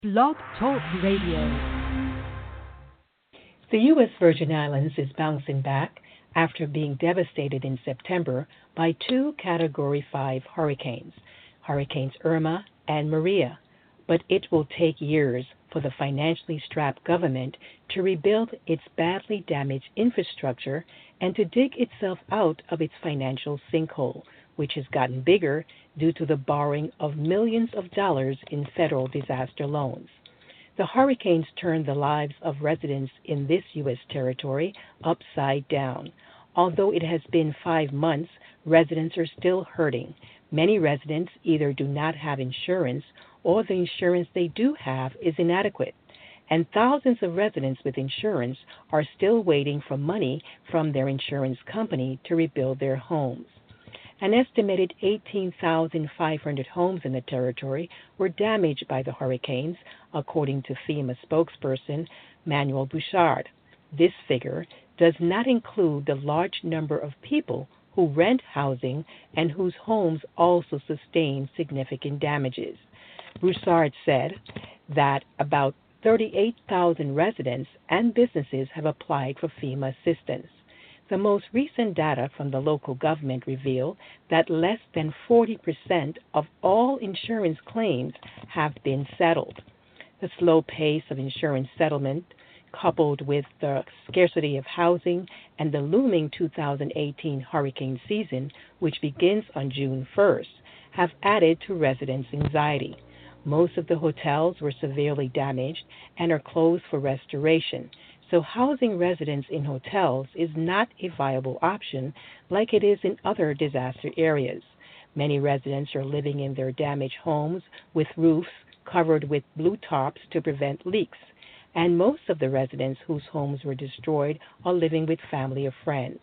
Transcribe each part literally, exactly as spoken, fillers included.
Blog Talk Radio. The U S. Virgin Islands is bouncing back after being devastated in September by two Category five hurricanes, Hurricanes Irma and Maria, but it will take years for the financially strapped government to rebuild its badly damaged infrastructure and to dig itself out of its financial sinkhole, which has gotten bigger due to the borrowing of millions of dollars in federal disaster loans. The hurricanes turned the lives of residents in this U S territory upside down. Although it has been five months, residents are still hurting. Many residents either do not have insurance or the insurance they do have is inadequate. And thousands of residents with insurance are still waiting for money from their insurance company to rebuild their homes. An estimated eighteen thousand five hundred homes in the territory were damaged by the hurricanes, according to FEMA spokesperson Manuel Bouchard. This figure does not include the large number of people who rent housing and whose homes also sustained significant damages. Broussard said that about thirty-eight thousand residents and businesses have applied for FEMA assistance. The most recent data from the local government reveal that less than forty percent of all insurance claims have been settled. The slow pace of insurance settlement, coupled with the scarcity of housing and the looming two thousand eighteen hurricane season, which begins on June first, have added to residents' anxiety. Most of the hotels were severely damaged and are closed for restoration, so housing residents in hotels is not a viable option like it is in other disaster areas. Many residents are living in their damaged homes with roofs covered with blue tops to prevent leaks, and most of the residents whose homes were destroyed are living with family or friends.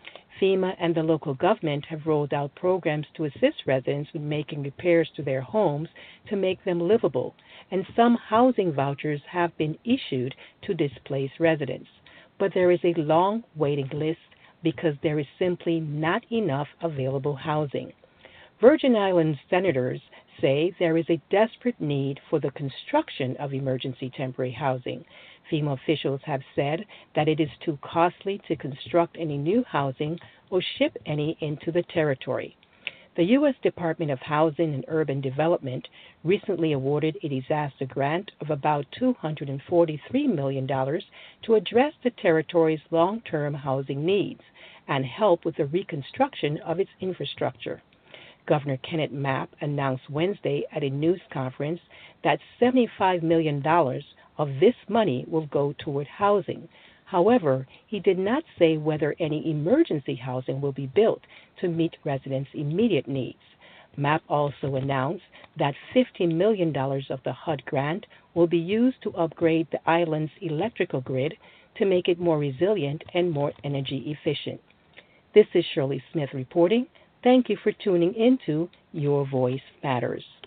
FEMA and the local government have rolled out programs to assist residents with making repairs to their homes to make them livable, and some housing vouchers have been issued to displaced residents. But there is a long waiting list because there is simply not enough available housing. Virgin Islands senators say there is a desperate need for the construction of emergency temporary housing. FEMA officials have said that it is too costly to construct any new housing or ship any into the territory. The U S. Department of Housing and Urban Development recently awarded a disaster grant of about two hundred forty-three million dollars to address the territory's long-term housing needs and help with the reconstruction of its infrastructure. Governor Kenneth Mapp announced Wednesday at a news conference that seventy-five million dollars of this money will go toward housing. However, he did not say whether any emergency housing will be built to meet residents' immediate needs. Mapp also announced that fifty million dollars of the H U D grant will be used to upgrade the island's electrical grid to make it more resilient and more energy efficient. This is Shirley Smith reporting. Thank you for tuning into Your Voice Matters.